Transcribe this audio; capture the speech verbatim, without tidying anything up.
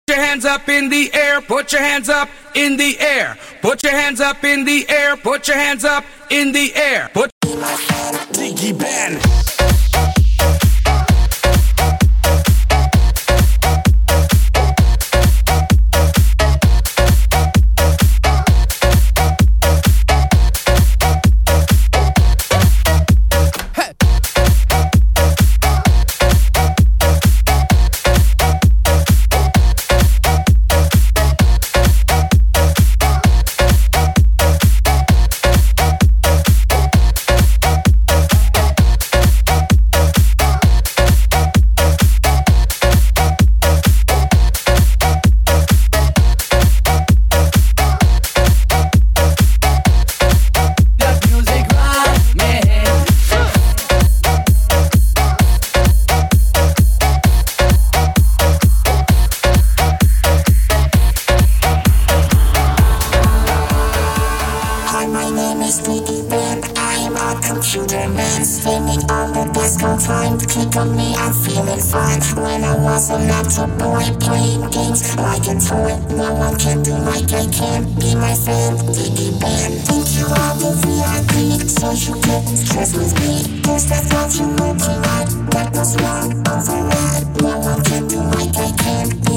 Put your hands up in the air, put your hands up in the air. Put your hands up in the air, put your hands up in the air. Put Diggy Ben. Computer man spinning on the desk all time. Click on me, I'm feeling fine. When I was a laptop boy playing games like a toy, no one can do like I can. Be my friend, Diggy Ben. Think you are the V I P, so you couldn't stress with me. Cause I thought you were tonight. That was wrong, override. No one can do like I can.